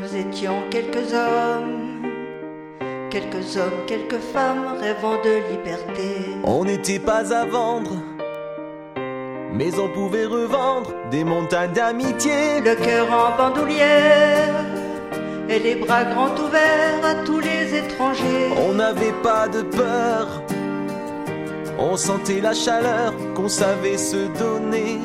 Nous étions quelques hommes, quelques femmes rêvant de liberté. On n'était pas à vendre, mais on pouvait revendre des montagnes d'amitié. Le cœur en bandoulière et les bras grands ouverts à tous les étrangers. On n'avait pas de peur, on sentait la chaleur qu'on savait se donner.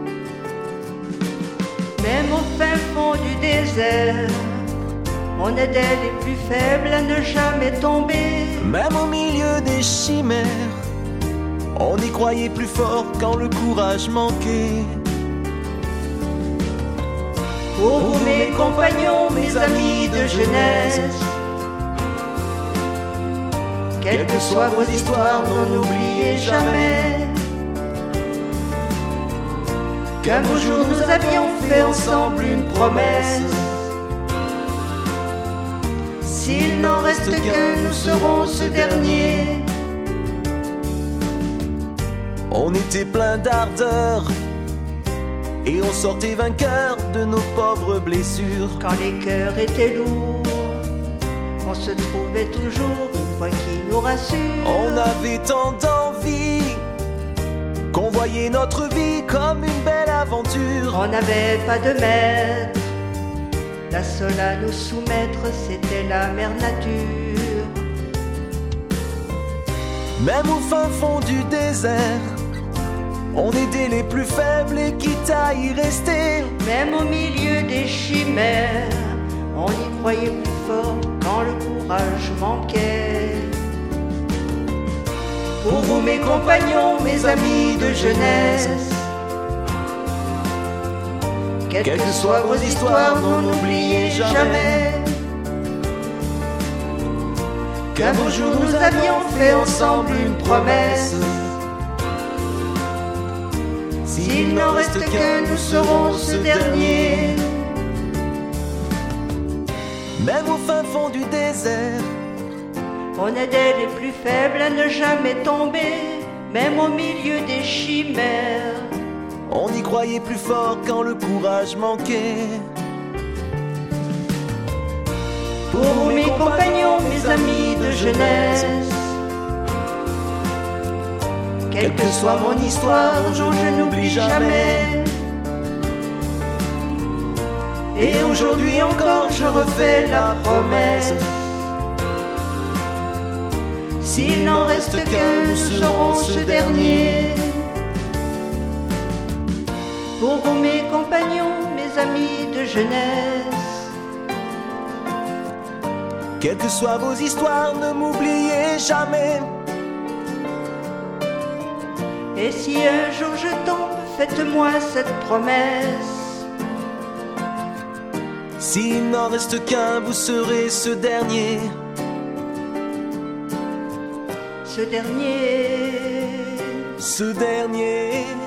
Même au fin fond du désert, on aidait les plus faibles à ne jamais tomber. Même au milieu des chimères, on y croyait plus fort quand le courage manquait. Pour vous mes compagnons, mes amis de jeunesse, quelles que soient vos histoires, n'oubliez jamais qu'un beau jour nous avions fait ensemble une promesse. S'il n'en reste qu'un, nous serons ce dernier. On était plein d'ardeur et on sortait vainqueur de nos pauvres blessures. Quand les cœurs étaient lourds, on se trouvait toujours une voix qui nous rassure. On avait tant d'envie qu'on voyait notre vie comme une belle aventure. On n'avait pas de maître, la seule à nous soumettre, c'était la mère nature. Même au fin fond du désert, on aidait les plus faibles et quitte à y rester. Même au milieu des chimères, on y croyait plus fort quand le courage manquait. Pour vous mes compagnons, mes amis de jeunesse, quelles que soient vos histoires, n'oubliez jamais qu'un beau jour nous avions fait ensemble une promesse. S'il n'en reste qu'un, nous serons ce dernier. Même au fin fond du désert, on aidait les plus faibles à ne jamais tomber. Même au milieu des chimères, on y croyait plus fort quand le courage manquait. Pour vous mes compagnons, mes amis de jeunesse, quelle que soit mon histoire, je n'oublie jamais. Et aujourd'hui encore, je refais la promesse. S'il n'en reste qu'un, nous serons ce dernier. Pour vous mes compagnons, mes amis de jeunesse, quelles que soient vos histoires, ne m'oubliez jamais. Et si un jour je tombe, faites-moi cette promesse. S'il n'en reste qu'un, vous serez ce dernier. Ce dernier. Ce dernier.